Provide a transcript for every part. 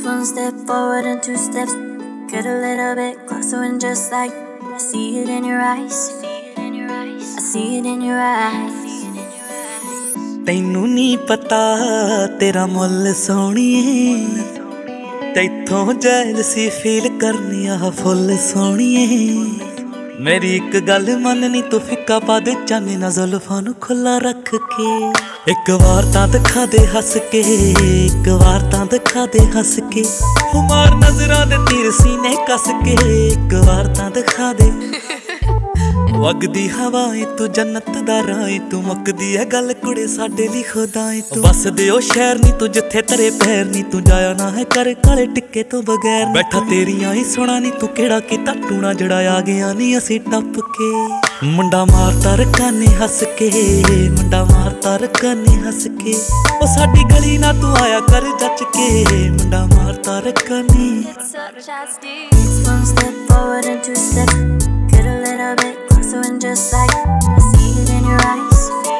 one step forward and two steps. Get a little bit closer and just like I see it in your eyes. I see it in your eyes. ਤੈਨੂੰ ਨੀ ਪਤਾ ਤੇਰਾ ਮੁੱਲ ਸੋਹਣੀਏ, ਤੈਥੋਂ jealousy feel ਕਰਨੀ ਆ ਫੁੱਲ ਸੋਹਣੀਏ। ਮੇਰੀ ਇੱਕ ਗੱਲ ਮੰਨਨੀ ਤੂੰ ਫਿੱਕਾ ਪਾ ਦੇ ਚਾਨੇ ਨਾ ਜ਼ੁਲਫਾਂ ਨੂੰ ਖੁੱਲਾ ਰੱਖ ਕੇ। ਇੱਕ ਵਾਰ ਤਾਂ ਦਿਖਾ ਦੇ ਹੱਸ ਕੇ, ਇੱਕ ਵਾਰ ਤਾਂ ਦਿਖਾ ਦੇ ਹੱਸ ਕੇ, ਮਾਰ ਨਜ਼ਰਾਂ ਦੇ ਤੀਰ ਸੀਨੇ ਕੱਸ ਕੇ। ਇੱਕ ਵਾਰ ਤਾਂ ਦਿਖਾ ਦੇ ਵਗਦੀ ਹਵਾ ਏ ਤੂੰ ਜੰਨਤ ਦਾ ਰਾਹ ਏ ਤੂੰ, ਮੁੱਕਦੀ ਐ ਗੱਲ ਕੁੜੇ ਸਾਡੇ ਲਈ ਖੁਦਾ ਏ ਤੂੰ। ਬਸ ਦੇ ਉਹ ਸ਼ਹਿਰ ਨੀ ਤੂੰ ਜਿੱਥੇ ਤੇਰੇ ਪੈਰ ਨੀ, ਤੂੰ ਜਾਇਆ ਨਾ ਹੈ ਕਰ ਕਾਲੇ ਟਿੱਕੇ ਤੋਂ ਬਗੈਰ। ਬੈਠਾ ਤੇਰੀਆਂ ਹੀ ਸੁਣਾ ਨੀ ਤੂੰ ਕਿਹੜਾ ਕੀਤਾ ਟੂਣਾ, ਜਿਹੜਾ ਆ ਗਿਆ ਨੀ ਅਸੀਂ ਟੱਪ ਕੇ। ਮੁੰਡਾ ਮਾਰਦਾ ਰੱਖਾਂ ਨੇ ਹੱਸ ਕੇ, ਮੁੰਡਾ ਮਾਰਦਾ ਰੱਖਾਂ ਨੇ ਹੱਸ ਕੇ। ਉਹ ਸਾਡੀ ਗਲੀ ਨਾ ਤੂੰ ਆਇਆ ਕਰ ਜੱਚ ਕੇ, ਮੁੰਡਾ ਮਾਰਦਾ ਰੱਖਾਂ ਨੇ। It's one step forward and two steps. Get a little bit closer and just like I see it in your eyes.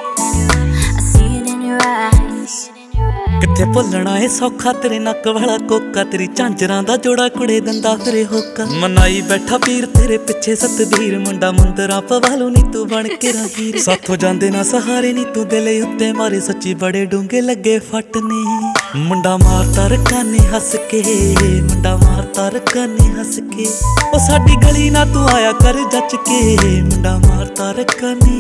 I see it in your eyes. ਕਿੱਥੇ ਭੁੱਲਣਾ ਏ ਸੌਖਾ ਤੇਰੇ ਨੱਕ ਵਾਲਾ ਕੋਕਾ, ਤੇਰੀ ਝਾਂਜਰਾਂ ਦਾ ਜੋੜਾ ਕੁੜੇ ਦੰਦਾ ਫਿਰੇ ਹੋਕਾ। ਮਨਾਈ ਬੈਠਾ ਪੀਰ ਤੇਰੇ ਪਿੱਛੇ ਸਤਬੀਰ, ਮੁੰਡਾ ਮੰਦਰਾਂ ਪਵਾਲੂ ਨੀ ਤੂੰ ਬਣ ਕੇ ਰਾਹੀਰ। ਸਾਥੋਂ ਜਾਂਦੇ ਨਾ ਸਹਾਰੇ ਨੀ ਤੂੰ ਦਿਲ ਉੱਤੇ ਮਾਰੇ, ਸੱਚੀ ਬੜੇ ਡੂੰਘੇ ਲੱਗੇ ਫੱਟ ਨੇ। ਮੁੰਡਾ ਮਾਰਦਾ ਰੱਖਾਂ ਨੇ ਹੱਸ ਕੇ, ਮੁੰਡਾ ਮਾਰਦਾ ਰੱਖਾਂ ਨੇ ਹੱਸ ਕੇ। ਉਹ ਸਾਡੀ ਗਲੀ ਨਾ ਤੂੰ ਆਇਆ ਕਰ ਜੱਚ ਕੇ, ਮੁੰਡਾ ਮਾਰਦਾ ਰੱਖਾਂ ਨੇ।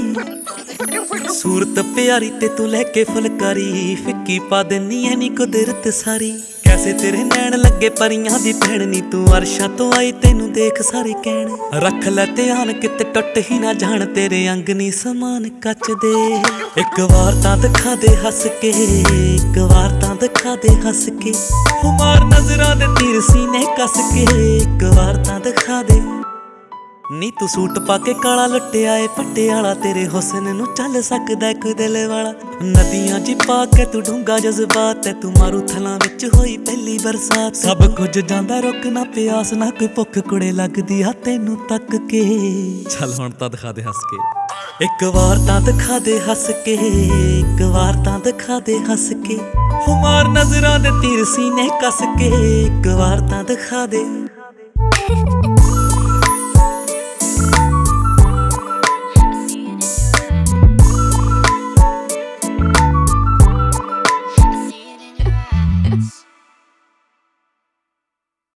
ਸੂਰਤ ਪਿਆਰੀ ਤੇ ਤੂੰ ਲੈ ਕੇ ਫੁਲਕਾਰੀ, ਫਿੱਕੀ ਪਾ ਦਿੰਨੀ ਐ ਨੀ ਕੁਦਰਤ ਸਾਰੀ। ਕੈਸੇ ਤੇਰੇ ਨੈਣ ਲੱਗੇ ਪਰੀਆਂ ਦੀ ਭੈਣ ਨੀ, ਤੂੰ ਅਰਸ਼ਾਂ ਤੋਂ ਆਈ ਤੈਨੂੰ ਦੇਖ ਸਾਰੇ ਕਹਿਣ। ਰੱਖ ਲੈ ਧਿਆਨ ਕਿਤੇ ਟੁੱਟ ਹੀ ਨਾ ਜਾਣ, ਤੇਰੇ ਅੰਗ ਨੀ ਸਮਾਨ ਕੱਚ ਦੇ। ਇੱਕ ਵਾਰ ਤਾਂ ਦਿਖਾ ਦੇ ਹੱਸ ਕੇ, ਇੱਕ ਵਾਰ ਤਾਂ ਦਿਖਾ ਦੇ ਹੱਸ ਕੇ, ਮਾਰ ਨਜ਼ਰਾਂ ਦੇ ਤੀਰ ਸੀਨੇ ਕੱਸ ਕੇ। ਇੱਕ ਵਾਰ ਤਾਂ ਦਿਖਾ ਦੇ ਨੀ ਤੂੰ ਸੂਟ ਪਾ ਕੇ ਕਾਲਾ ਲੁੱਟਿਆ ਏ ਪਟਿਆਲਾ, ਤੇਰੇ ਹੁਸਨ ਨੂੰ ਚੱਲ ਸਕਦਾ ਕੋਈ ਦਿਲ ਵਾਲਾ। ਨਦੀਆਂ ਜੀ ਪਾ ਕੇ ਤੂੰ ਡੂੰਘਾ ਜਜ਼ਬਾਤ ਐ, ਤੂੰ ਮਾਰੂ ਥਲਾਂ ਵਿੱਚ ਹੋਈ ਪਹਿਲੀ ਬਰਸਾਤ। ਸਭ ਕੁਝ ਜਾਂਦਾ ਰੁਕ ਨਾ ਪਿਆਸ ਨਾ ਕੋਈ ਭੁੱਖ ਕੁੜੇ ਲੱਗਦੀ ਆ ਤੈਨੂੰ ਤੱਕ ਕੇ। ਚੱਲ ਹੁਣ ਤਾਂ ਦਿਖਾ ਦੇ ਹੱਸ ਕੇ, ਇੱਕ ਵਾਰ ਤਾਂ ਦਿਖਾ ਦੇ ਹੱਸ ਕੇ, ਇੱਕ ਵਾਰ ਤਾਂ ਦਿਖਾ ਦੇ ਹੱਸ ਕੇ, ਮਾਰ ਨਜ਼ਰਾਂ ਦੇ ਤੀਰ ਸੀਨੇ ਕੱਸ ਕੇ। ਇੱਕ ਵਾਰ ਤਾਂ ਦਿਖਾ ਦੇ।